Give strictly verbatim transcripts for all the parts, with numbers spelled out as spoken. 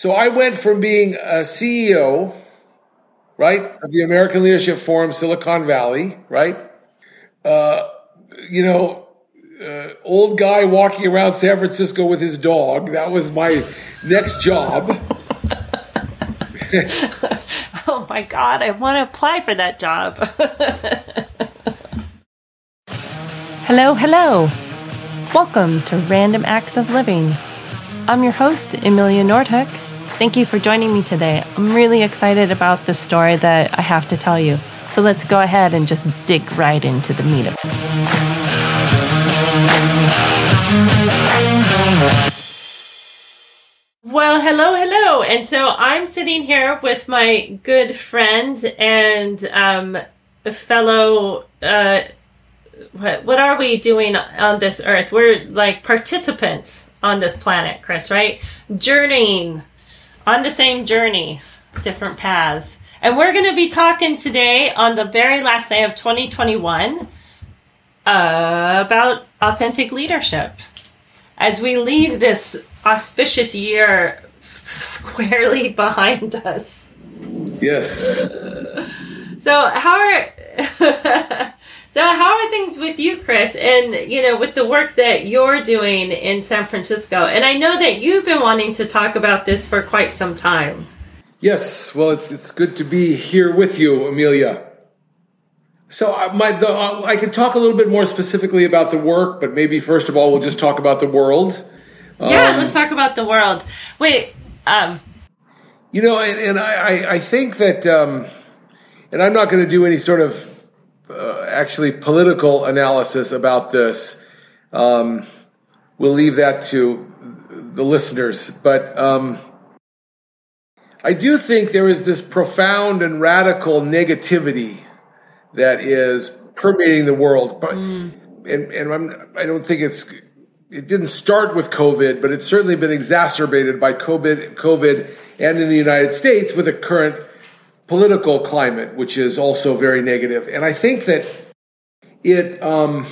So I went from being a C E O, right, of the American Leadership Forum, Silicon Valley, right? Uh, you know, uh, old guy walking around San Francisco with his dog. That was my next job. Oh my God, I want to apply for that job. Hello, hello. Welcome to Random Acts of Living. I'm your host, Amelia Nordhook. Thank you for joining me today. I'm really excited about the story that I have to tell you. So let's go ahead and just dig right into the meat of it. Well, hello, hello. And so I'm sitting here with my good friend and um, fellow, uh, what, what are we doing on this earth? We're like participants on this planet, Chris, right? Journeying on the same journey, different paths. And we're going to be talking today on the very last day of twenty twenty-one uh, about authentic leadership. As we leave this auspicious year squarely behind us. Yes. Uh, so how are so how are things with you, Chris? And you know, with the work that you're doing in San Francisco, and I know that you've been wanting to talk about this for quite some time. Yes. Well, it's it's good to be here with you, Amelia. So uh, my the, uh, I could talk a little bit more specifically about the work, but maybe first of all we'll just talk about the world. Yeah, um, let's talk about the world. Wait, um, you know, and, and I, I think that, um, and I'm not going to do any sort of uh, actually political analysis about this. Um, we'll leave that to the listeners. But um, I do think there is this profound and radical negativity that is permeating the world. But, mm. and, and I'm, I don't think it's... It didn't start with COVID, but it's certainly been exacerbated by COVID, COVID and in the United States with the current political climate, which is also very negative. And I think that it, um,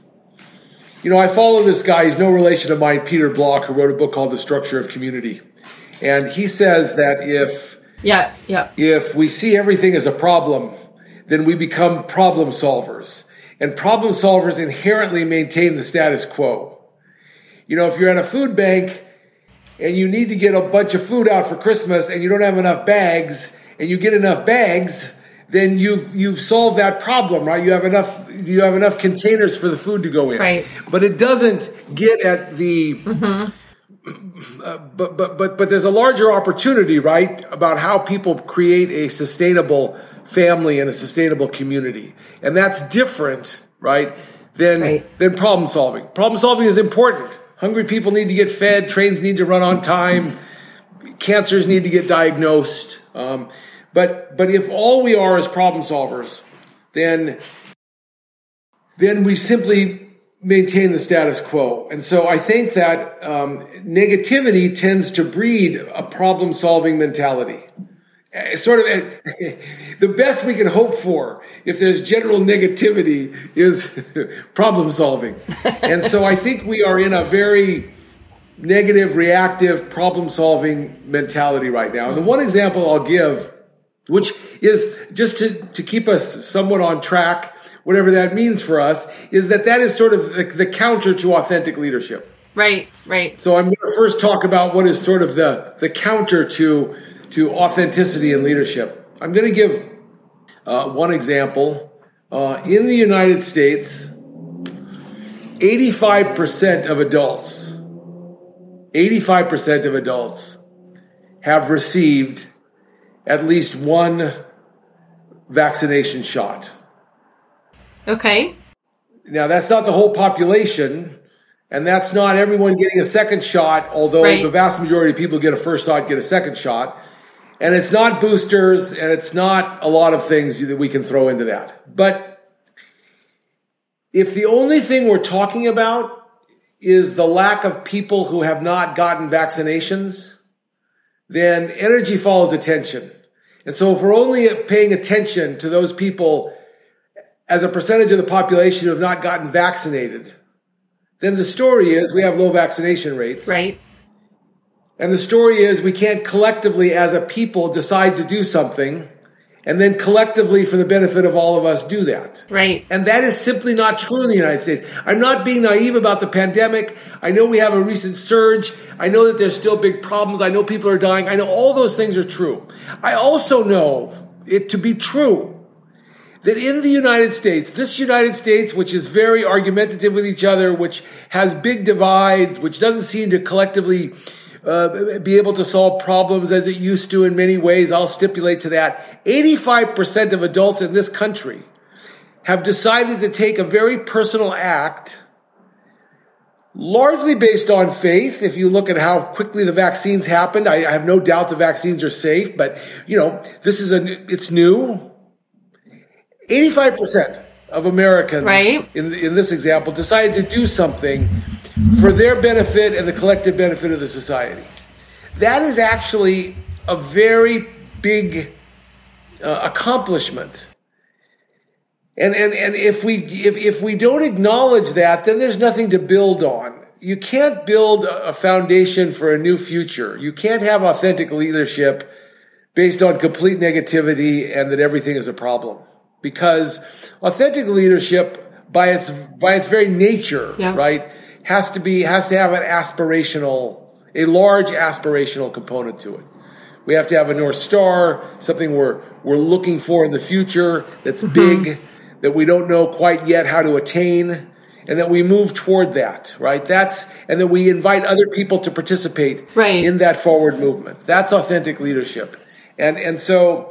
you know, I follow this guy. He's no relation of mine, Peter Block, who wrote a book called The Structure of Community. And he says that if, yeah, yeah. if we see everything as a problem, then we become problem solvers. And problem solvers inherently maintain the status quo. You know, if you're at a food bank and you need to get a bunch of food out for Christmas and you don't have enough bags and you get enough bags, then you've you've solved that problem, right? You have enough you have enough containers for the food to go in. Right. But it doesn't get at the mm-hmm. uh, but but but but there's a larger opportunity, right, about how people create a sustainable family and a sustainable community. And that's different, right, than right. than problem solving. Problem solving is important. Hungry people need to get fed. Trains need to run on time. Cancers need to get diagnosed. Um, but but if all we are is problem solvers, then then we simply maintain the status quo. And so I think that um, negativity tends to breed a problem-solving mentality. Sort of the best we can hope for if there's general negativity is problem solving. And so I think we are in a very negative, reactive, problem solving mentality right now. And the one example I'll give, which is just to, to keep us somewhat on track, whatever that means for us, is that that is sort of the, the counter to authentic leadership. Right, right. So I'm going to first talk about what is sort of the, the counter to to authenticity in leadership. I'm going to give uh, one example. Uh, in the United States, eighty-five percent of adults, eighty-five percent of adults have received at least one vaccination shot. Okay. Now, that's not the whole population, and that's not everyone getting a second shot, although right. the vast majority of people get a first shot, get a second shot. And it's not boosters, and it's not a lot of things that we can throw into that. But if the only thing we're talking about is the lack of people who have not gotten vaccinations, then energy follows attention. And so if we're only paying attention to those people as a percentage of the population who have not gotten vaccinated, then the story is we have low vaccination rates. Right. And the story is we can't collectively as a people decide to do something and then collectively for the benefit of all of us do that. Right. And that is simply not true in the United States. I'm not being naive about the pandemic. I know we have a recent surge. I know that there's still big problems. I know people are dying. I know all those things are true. I also know it to be true that in the United States, this United States, which is very argumentative with each other, which has big divides, which doesn't seem to collectively uh, be able to solve problems as it used to in many ways, I'll stipulate to that, eighty-five percent of adults in this country have decided to take a very personal act, largely based on faith. If you look at how quickly the vaccines happened, I, I have no doubt the vaccines are safe, but, you know, this is a, it's new. eighty-five percent of Americans, right, in, in this example, decided to do something for their benefit and the collective benefit of the society. That is actually a very big uh, accomplishment. And, and, and if we, if, if we don't acknowledge that, then there's nothing to build on. You can't build a foundation for a new future. You can't have authentic leadership based on complete negativity and that everything is a problem. Because authentic leadership, by its by its very nature, yeah. right, has to be has to have an aspirational, a large aspirational component to it. We have to have a North Star, something we're we're looking for in the future that's mm-hmm. big, that we don't know quite yet how to attain, and that we move toward that, right? That's and that we invite other people to participate right. in that forward movement. That's authentic leadership, and and so.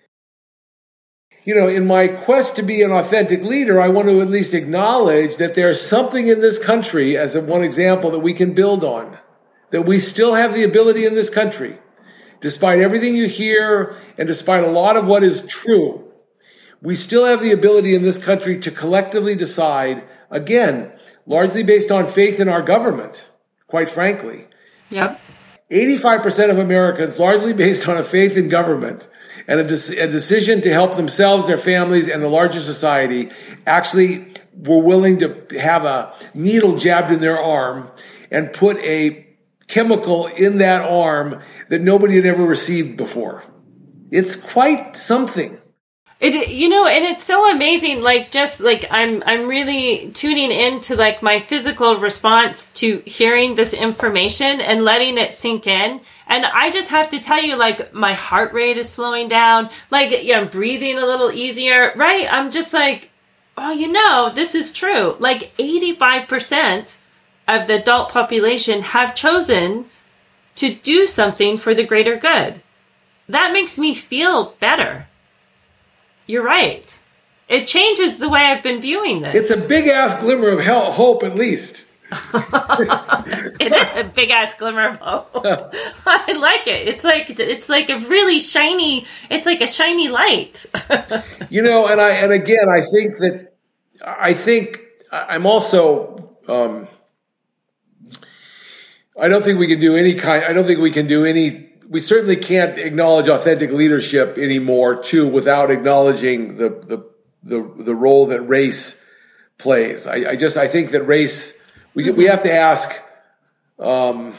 You know, in my quest to be an authentic leader, I want to at least acknowledge that there's something in this country, as a one example, that we can build on. That we still have the ability in this country, despite everything you hear and despite a lot of what is true, we still have the ability in this country to collectively decide, again, largely based on faith in our government, quite frankly. Yep. eighty-five percent of Americans, largely based on a faith in government, and a, de- a decision to help themselves, their families, and the larger society, actually were willing to have a needle jabbed in their arm and put a chemical in that arm that nobody had ever received before. It's quite something. It, you know, and it's so amazing, like, just, like, I'm I'm really tuning into, like, my physical response to hearing this information and letting it sink in. And I just have to tell you, like, my heart rate is slowing down. Like, yeah, I'm breathing a little easier, right? I'm just like, oh, you know, this is true. Like, eighty-five percent of the adult population have chosen to do something for the greater good. That makes me feel better. You're right. It changes the way I've been viewing this. It's a big-ass glimmer of hell, hope, at least. It is a big-ass glimmer of hope. I like it. It's like it's like a really shiny, it's like a shiny light. You know, and I and again, I think that, I think I'm also, um, I don't think we can do any kind, I don't think we can do any We certainly can't acknowledge authentic leadership anymore, too, without acknowledging the the the, the role that race plays. I, I just I think that race we we have to ask. Um,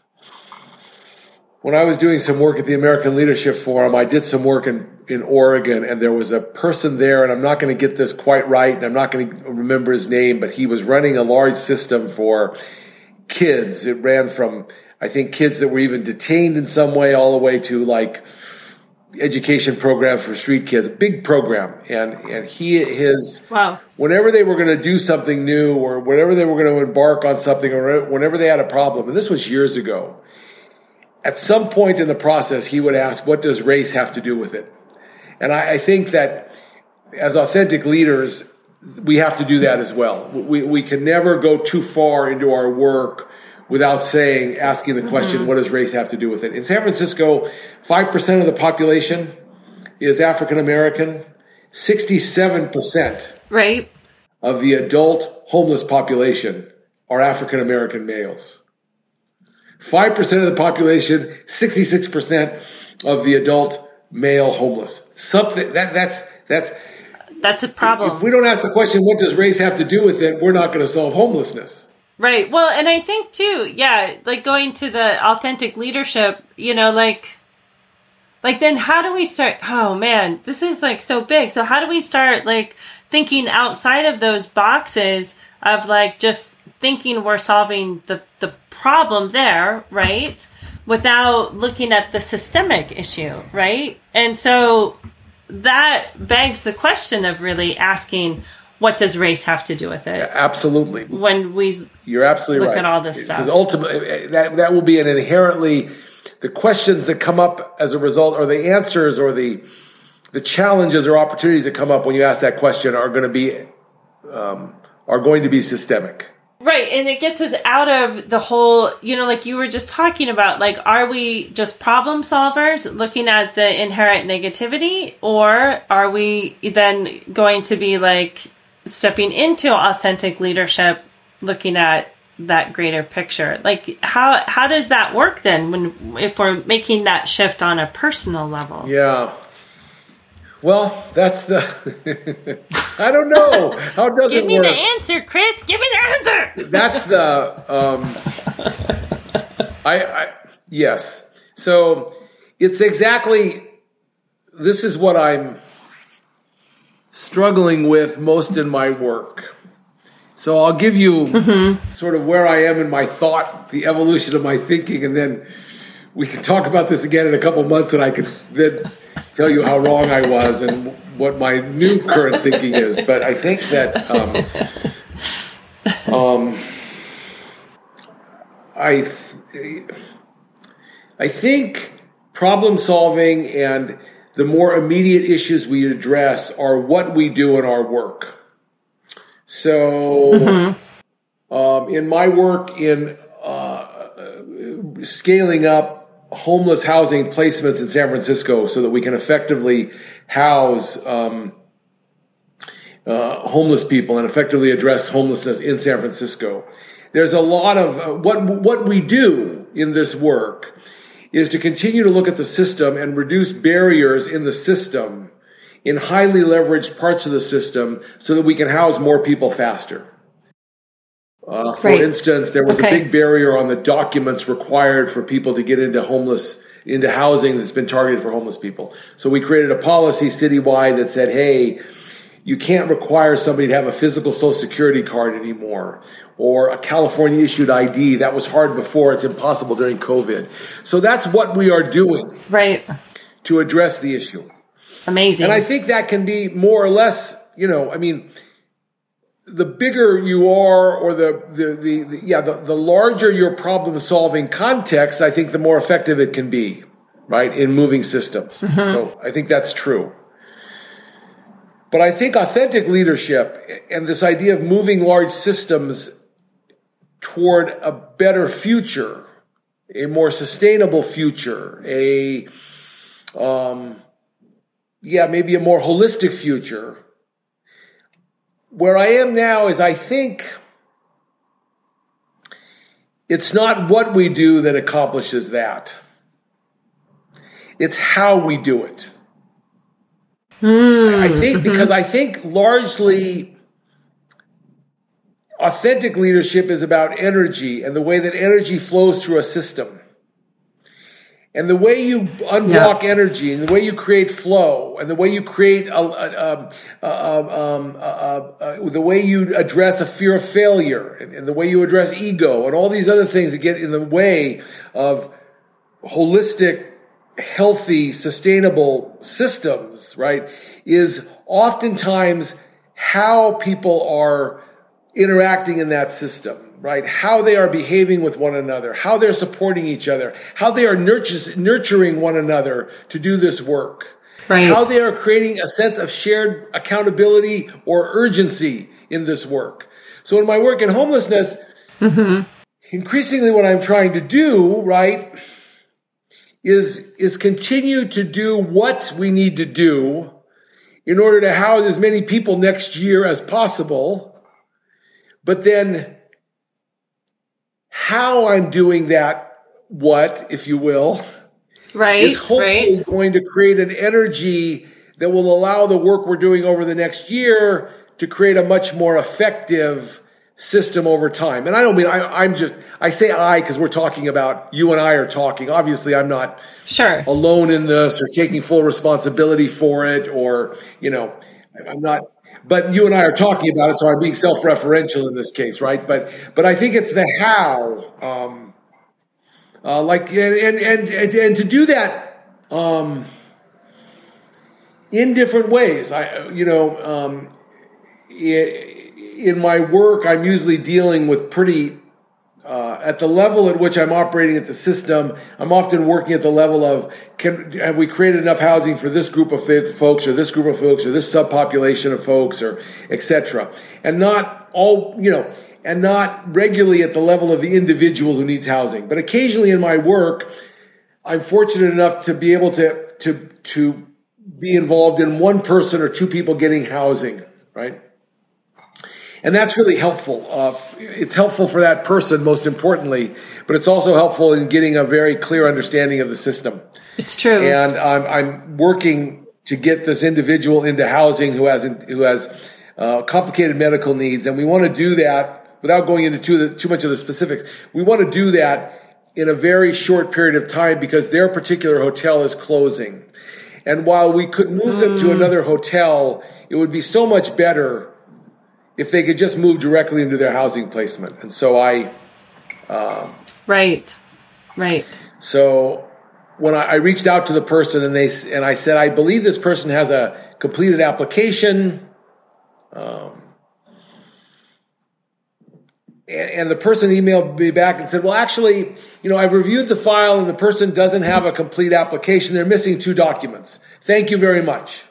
when I was doing some work at the American Leadership Forum, I did some work in in Oregon, and there was a person there, and I'm not going to get this quite right, and I'm not going to remember his name, but he was running a large system for kids. It ran from, I think, kids that were even detained in some way all the way to like education programs for street kids, a big program. And, and he, his, wow. whenever they were going to do something new or whenever they were going to embark on something or whenever they had a problem, and this was years ago, at some point in the process, he would ask, what does race have to do with it? And I, I think that as authentic leaders, we have to do that as well. We, we can never go too far into our work without saying, asking the question, mm-hmm. what does race have to do with it? In San Francisco, five percent of the population is African American, sixty-seven percent right. of the adult homeless population are African American males. five percent of the population, sixty-six percent of the adult male homeless. Something that that's that's that's a problem. If we don't ask the question, what does race have to do with it, we're not going to solve homelessness. Right. Well, and I think too, yeah, like going to the authentic leadership, you know, like, like then how do we start? Oh man, this is like so big. So how do we start like thinking outside of those boxes of like just thinking we're solving the, the problem there, right? Without looking at the systemic issue, right? And so that begs the question of really asking, what does race have to do with it? Yeah, absolutely. When we You're absolutely look right. at all this stuff. Because ultimately, that, that will be an inherently, the questions that come up as a result, or the answers, or the the challenges or opportunities that come up when you ask that question are going to be, um, are going to be systemic. Right, and it gets us out of the whole, you know, like you were just talking about, like, are we just problem solvers looking at the inherent negativity, or are we then going to be like stepping into authentic leadership, looking at that greater picture? Like, how how does that work then when if we're making that shift on a personal level? Yeah. Well, that's the, I don't know. How does Give it me work? the answer, Chris. Give me the answer. That's the, um, I, I, yes. So it's exactly, this is what I'm struggling with most in my work. So I'll give you mm-hmm. sort of where I am in my thought, the evolution of my thinking, and then we can talk about this again in a couple months, and I can then tell you how wrong I was and what my new current thinking is. But I think that um, um, I th- I think problem solving and the more immediate issues we address are what we do in our work. So mm-hmm. um, in my work in uh, scaling up homeless housing placements in San Francisco so that we can effectively house um, uh, homeless people and effectively address homelessness in San Francisco. There's a lot of uh, what what we do in this work is to continue to look at the system and reduce barriers in the system, in highly leveraged parts of the system, so that we can house more people faster. Uh, for right. instance, there was okay. a big barrier on the documents required for people to get into homeless, into housing that's been targeted for homeless people. So we created a policy citywide that said, hey, you can't require somebody to have a physical Social Security card anymore, or a California issued I D. That was hard before. It's impossible during COVID. So that's what we are doing right. to address the issue. Amazing. And I think that can be more or less, you know, I mean, the bigger you are, or the, the, the, the yeah, the, the larger your problem solving context, I think the more effective it can be, right, in moving systems. Mm-hmm. So I think that's true. But I think authentic leadership and this idea of moving large systems toward a better future, a more sustainable future, a, um, yeah, maybe a more holistic future. Where I am now is I think it's not what we do that accomplishes that. It's how we do it. Mm. I think because I think largely authentic leadership is about energy and the way that energy flows through a system. And the way you unblock yeah. energy, and the way you create flow, and the way you create, a, a, a, a, um, a, a, the way you address a fear of failure, and, and the way you address ego, and all these other things that get in the way of holistic, healthy, sustainable systems, right, is oftentimes how people are interacting in that system. Right? How they are behaving with one another, how they're supporting each other, how they are nurtures, nurturing one another to do this work, right. How they are creating a sense of shared accountability or urgency in this work. So in my work in homelessness, mm-hmm. increasingly what I'm trying to do, right, is, is continue to do what we need to do in order to house as many people next year as possible, but then how I'm doing that, what, if you will, right, is hopefully right. going to create an energy that will allow the work we're doing over the next year to create a much more effective, system over time. And I don't mean, I, I'm just, I say I because we're talking about, you and I are talking. Obviously, I'm not sure alone in this or taking full responsibility for it, or, you know, I'm not, but you and I are talking about it, so I'm being self-referential in this case, right? But but I think it's the how, um, uh, like, and, and, and, and to do that um, in different ways. I, you know, um, in my work, I'm usually dealing with pretty, uh, at the level at which I'm operating at the system, I'm often working at the level of, can, have we created enough housing for this group of folks or this group of folks or this subpopulation of folks, or et cetera. And not all, you know, and not regularly at the level of the individual who needs housing. But occasionally in my work, I'm fortunate enough to be able to, to, to be involved in one person or two people getting housing, right? And that's really helpful. Uh, it's helpful for that person, most importantly, but it's also helpful in getting a very clear understanding of the system. It's true. And I'm, I'm working to get this individual into housing who has who has uh, complicated medical needs, and we want to do that without going into too, too much of the specifics. We want to do that in a very short period of time because their particular hotel is closing. And while we could move mm. them to another hotel, it would be so much better if they could just move directly into their housing placement. And so I... Um, right, right. So when I, I reached out to the person and they and I said, I believe this person has a completed application. Um, and, and the person emailed me back and said, well, actually, you know, I've reviewed the file and the person doesn't have a complete application. They're missing two documents. Thank you very much.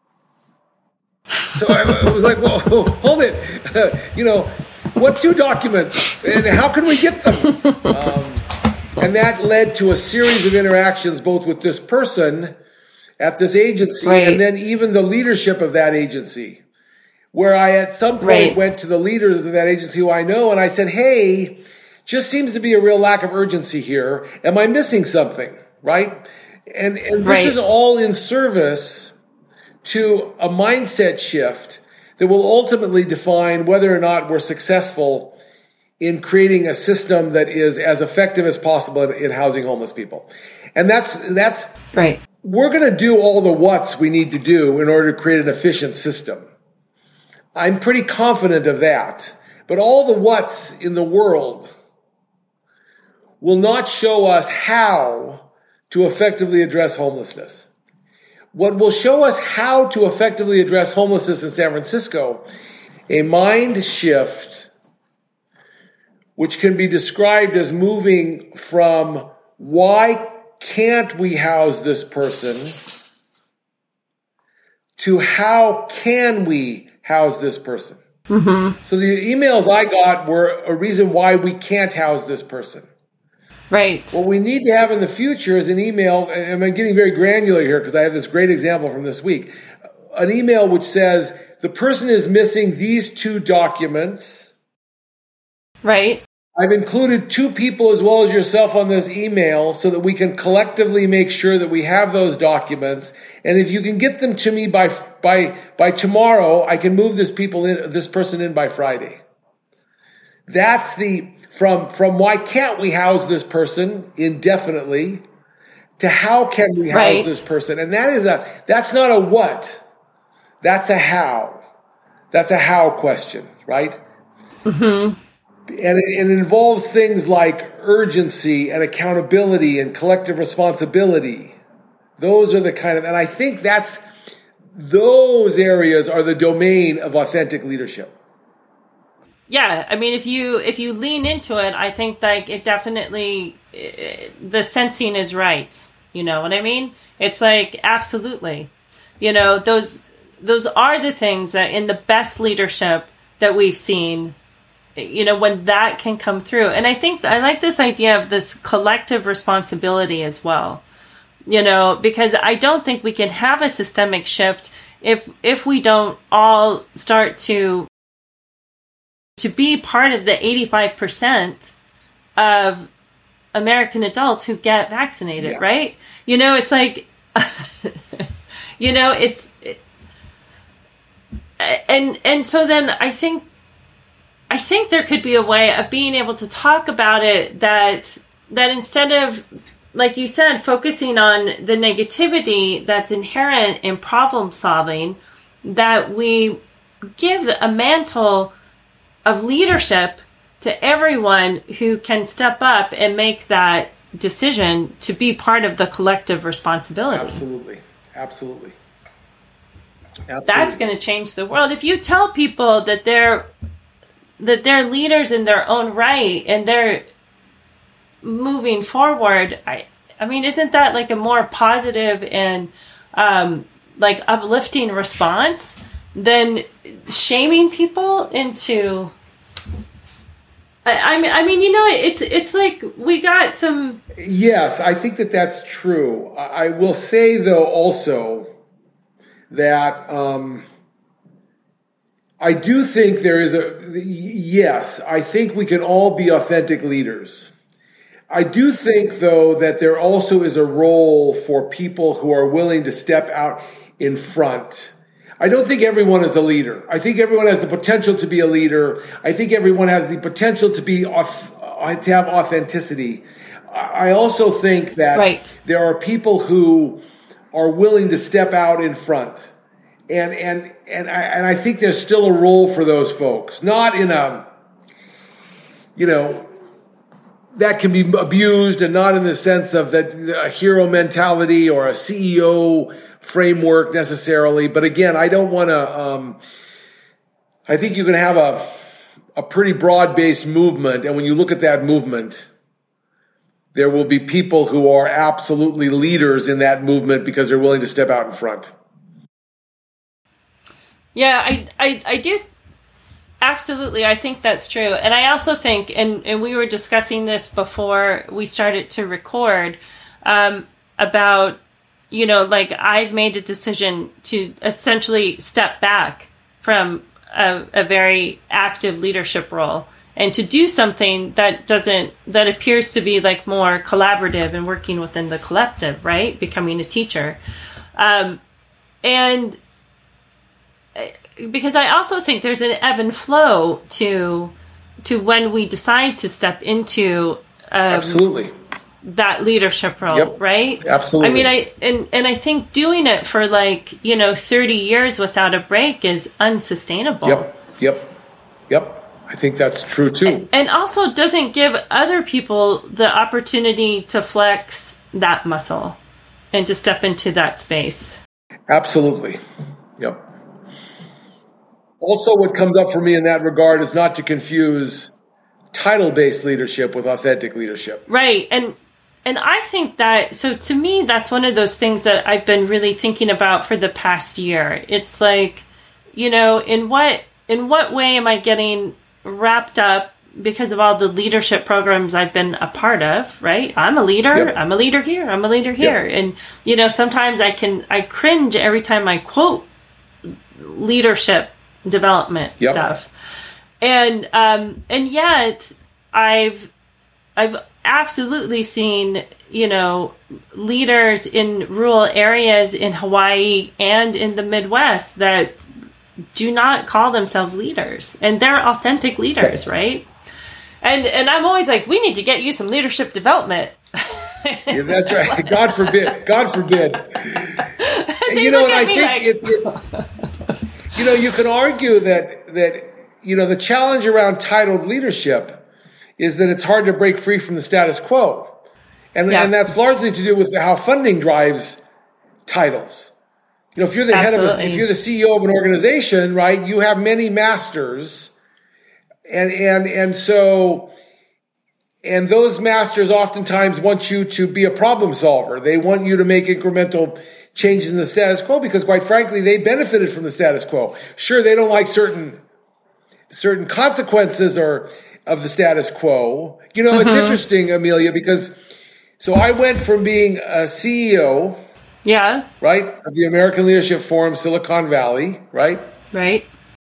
So I was like, whoa, hold it. Uh, you know, what two documents? And how can we get them? Um, and that led to a series of interactions, both with this person at this agency right. and then even the leadership of that agency, where I at some point right. went to the leaders of that agency who I know and I said, hey, just seems to be a real lack of urgency here. Am I missing something? Right? And, and this right. is all in service to a mindset shift that will ultimately define whether or not we're successful in creating a system that is as effective as possible in, in housing homeless people. And that's, that's, right. We're going to do all the what's we need to do in order to create an efficient system. I'm pretty confident of that. But all the what's in the world will not show us how to effectively address homelessness. What will show us how to effectively address homelessness in San Francisco, a mind shift, which can be described as moving from why can't we house this person to how can we house this person. Mm-hmm. So the emails I got were a reason why we can't house this person. Right. What we need to have in the future is an email, and I'm getting very granular here because I have this great example from this week, an email which says the person is missing these two documents. Right. I've included two people as well as yourself on this email so that we can collectively make sure that we have those documents. And if you can get them to me by by by tomorrow, I can move this people in, this person in by Friday. That's the From from why can't we house this person indefinitely to how can we house right. this person? And that is a that's not a what. That's a how. That's a how question, right? Mm-hmm. And it, it involves things like urgency and accountability and collective responsibility. Those are the kind of, and I think that's, those areas are the domain of authentic leadership. Yeah, I mean, if you if you lean into it, I think like it definitely, the sensing is right. You know what I mean? It's like, absolutely. You know, those those are the things that in the best leadership that we've seen, you know, when that can come through. And I think I like this idea of this collective responsibility as well, you know, because I don't think we can have a systemic shift if if we don't all start to to be part of the eighty-five percent of American adults who get vaccinated, yeah. right? You know, it's like, you know, it's, it, and, and so then I think I think there could be a way of being able to talk about it that that instead of, like you said, focusing on the negativity that's inherent in problem solving, that we give a mantle of leadership to everyone who can step up and make that decision to be part of the collective responsibility. Absolutely. Absolutely. Absolutely. That's going to change the world. If you tell people that they're that they're leaders in their own right and they're moving forward, I I mean, isn't that like a more positive and um, like uplifting response than shaming people into? I, I mean, I mean, you know, it's it's like we got some. Yes, I think that that's true. I, I will say though also that um, I do think there is a yes. I think we can all be authentic leaders. I do think, though, that there also is a role for people who are willing to step out in front. I don't think everyone is a leader. I think everyone has the potential to be a leader. I think everyone has the potential to be to have authenticity. I also think that right. there are people who are willing to step out in front, and and and I, and I think there's still a role for those folks. Not in a, you know. That can be abused, and not in the sense of that a hero mentality or a C E O framework necessarily. But again, I don't want to. Um, I think you can have a a pretty broad-based movement, and when you look at that movement, there will be people who are absolutely leaders in that movement because they're willing to step out in front. Yeah, I I, I do. Absolutely. I think that's true. And I also think, and, and we were discussing this before we started to record, um, about, you know, like I've made a decision to essentially step back from a, a very active leadership role and to do something that doesn't, that appears to be like more collaborative and working within the collective, right? Becoming a teacher. Um, and because I also think there's an ebb and flow to to when we decide to step into um, absolutely that leadership role, yep. right? Absolutely. I mean, I and and I think doing it for like you know thirty years without a break is unsustainable. Yep. Yep. Yep. I think that's true too. And, and also doesn't give other people the opportunity to flex that muscle and to step into that space. Absolutely. Yep. Also, what comes up for me in that regard is not to confuse title-based leadership with authentic leadership. Right. And and I think that, so to me, that's one of those things that I've been really thinking about for the past year. It's like, you know, in what in what way am I getting wrapped up because of all the leadership programs I've been a part of, right? I'm a leader. Yep. I'm a leader here. I'm a leader here. Yep. And, you know, sometimes I can, I cringe every time I quote leadership development yep. stuff. And, um, and yet I've, I've absolutely seen, you know, leaders in rural areas in Hawaii and in the Midwest that do not call themselves leaders, and they're authentic leaders, right? And and I'm always like, we need to get you some leadership development. Yeah, that's right. God forbid. God forbid. You know, and I think like... it's, it's, you know, you can argue that, that, you know, the challenge around titled leadership is that it's hard to break free from the status quo. And, yeah. and that's largely to do with how funding drives titles. You know, if you're the Absolutely. head of a, if you're the C E O of an organization, right, you have many masters. And, and, and so, and those masters oftentimes want you to be a problem solver. They want you to make incremental changes in the status quo because, quite frankly, they benefited from the status quo. Sure, they don't like certain, certain consequences or of the status quo. You know, it's mm-hmm. interesting, Amelia, because so I went from being a C E O, yeah, right, of the American Leadership Forum, Silicon Valley, right, right,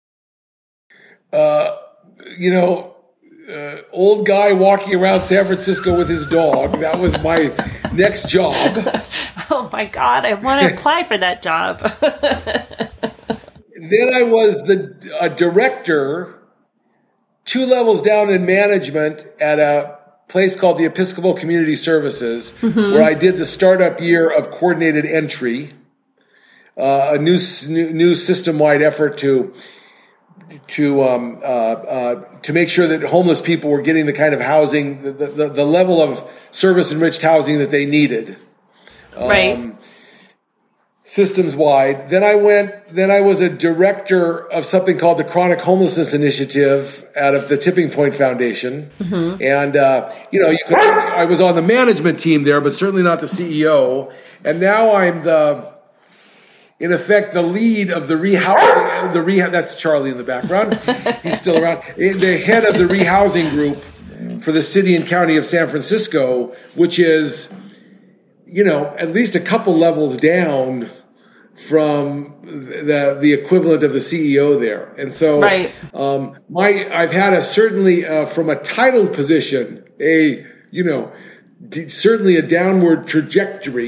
uh, you know. Uh, old guy walking around San Francisco with his dog. That was my next job. Oh my God, I want to apply for that job. Then I was the a director two levels down in management at a place called the Episcopal Community Services, mm-hmm. where I did the startup year of coordinated entry, uh, a new new system-wide effort to to um, uh, uh, to make sure that homeless people were getting the kind of housing, the, the, the level of service-enriched housing that they needed. Right. Um, systems wide. Then I went, then I was a director of something called the Chronic Homelessness Initiative out of the Tipping Point Foundation. Mm-hmm. And, uh, you know, you could, I was on the management team there, but certainly not the C E O. And now I'm the, in effect, the lead of the rehousing, the rehab, that's Charlie in the background. He's still around. The head of the rehousing group for the city and county of San Francisco, which is, you know, at least a couple levels down from the the equivalent of the C E O there. And so right. um, my I've had a certainly uh, from a titled position, a, you know, d- certainly a downward trajectory.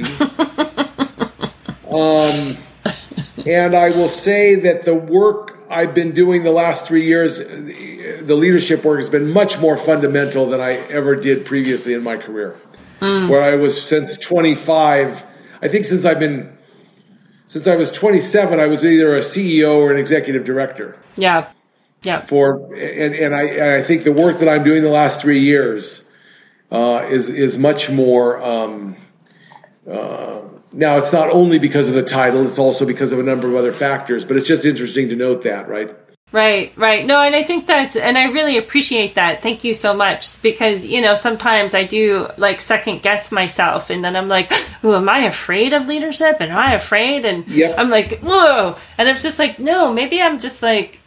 um, and I will say that the work I've been doing the last three years, the leadership work has been much more fundamental than I ever did previously in my career. Mm. Where I was since twenty-five, I think since I've been, since I was twenty-seven, I was either a C E O or an executive director. Yeah, yeah. For and and I and I think the work that I'm doing the last three years uh, is is much more. Um, uh, now it's not only because of the title; it's also because of a number of other factors. But it's just interesting to note that, right? Right, right. No, and I think that's, and I really appreciate that. Thank you so much. Because, you know, sometimes I do like second guess myself and then I'm like, oh, am I afraid of leadership? And am I afraid? And yep. I'm like, whoa. And it's just like, no, maybe I'm just like,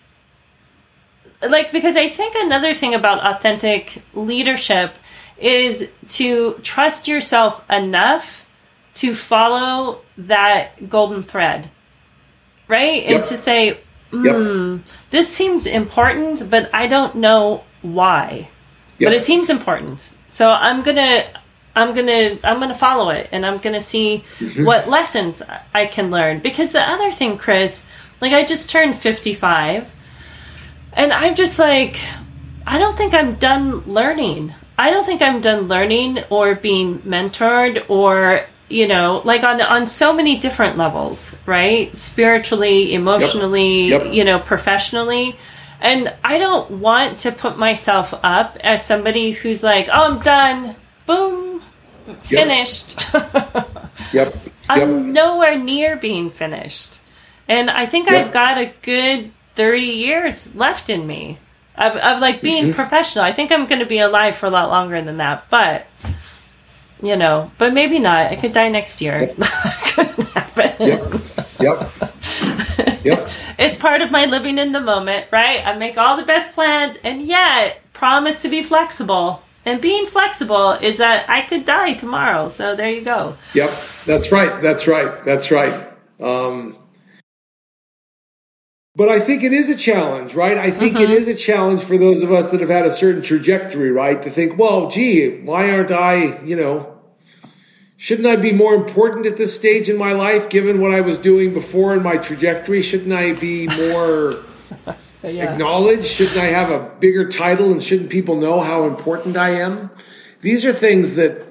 like, because I think another thing about authentic leadership is to trust yourself enough to follow that golden thread, right? Yep. And to say, Hmm, yep. this seems important, but I don't know why. Yep. But it seems important. So I'm gonna I'm gonna I'm gonna follow it and I'm gonna see mm-hmm. what lessons I can learn. Because the other thing, Chris, like I just turned fifty-five and I'm just like, I don't think I'm done learning. I don't think I'm done learning or being mentored or, you know, like on on so many different levels, right? Spiritually, emotionally, yep. Yep. you know, professionally. And I don't want to put myself up as somebody who's like, oh, I'm done. Boom. Finished. Yep. yep. I'm nowhere near being finished. And I think yep. I've got a good thirty years left in me of, of like being mm-hmm. professional. I think I'm going to be alive for a lot longer than that. But... You know, but maybe not. I could die next year. Yep. Couldn't happen. Yep. Yep. Yep. It's part of my living in the moment, right? I make all the best plans and yet promise to be flexible. And being flexible is that I could die tomorrow. So there you go. Yep. That's right. That's right. That's right. Um, but I think it is a challenge, right? I think mm-hmm. it is a challenge for those of us that have had a certain trajectory, right? To think, well, gee, why aren't I, you know, shouldn't I be more important at this stage in my life, given what I was doing before in my trajectory? Shouldn't I be more yeah. acknowledged? Shouldn't I have a bigger title? And shouldn't people know how important I am? These are things that,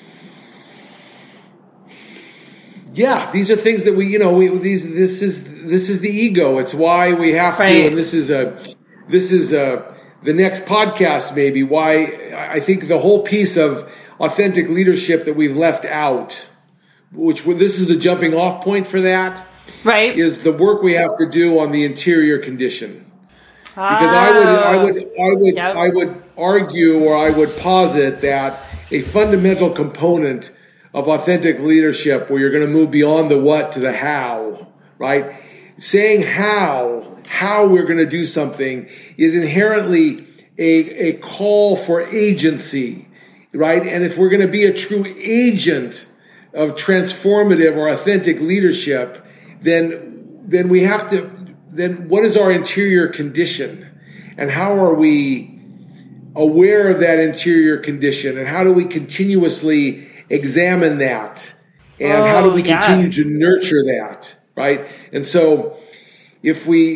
yeah, these are things that we, you know, we, these, this is, this is the ego. It's why we have right. to, and this is a, this is a, the next podcast, maybe why I think the whole piece of authentic leadership that we've left out, which this is the jumping off point for that, right? Is the work we have to do on the interior condition. Because oh. I would, I would, I would, yep. I would argue, or I would posit that a fundamental component of authentic leadership, where you're going to move beyond the what to the how, right? Saying how, how we're going to do something is inherently a, a call for agency, right? And if we're going to be a true agent of transformative or authentic leadership, then, then we have to, then what is our interior condition? And how are we aware of that interior condition? And how do we continuously examine that? And oh, how do we continue yeah. to nurture that? Right? And so if we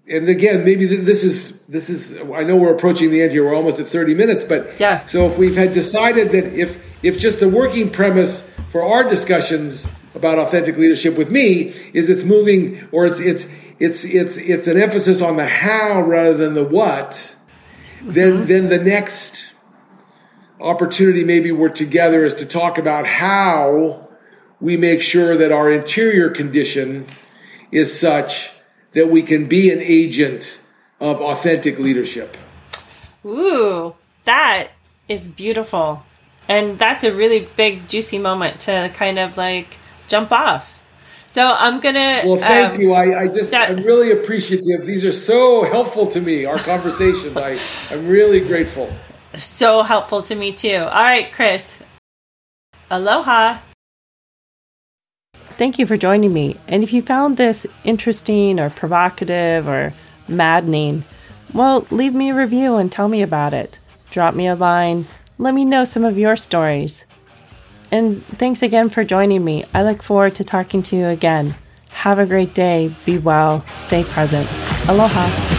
and again, maybe this is this is. I know we're approaching the end here. We're almost at thirty minutes, but yeah. So if we've had decided that if if just the working premise for our discussions about authentic leadership with me is it's moving, or it's it's it's it's it's an emphasis on the how rather than the what, mm-hmm. then then the next opportunity maybe we're together is to talk about how we make sure that our interior condition is such that we can be an agent of authentic leadership. Ooh, that is beautiful. And that's a really big, juicy moment to kind of like jump off. So I'm going to... Well, thank um, you. I, I just, that, I'm really appreciative. These are so helpful to me, our conversations. I, I'm really grateful. So helpful to me too. All right, Chris. Aloha. Thank you for joining me. And if you found this interesting or provocative or maddening, well, leave me a review and tell me about it. Drop me a line. Let me know some of your stories. And thanks again for joining me. I look forward to talking to you again. Have a great day. Be well. Stay present. Aloha.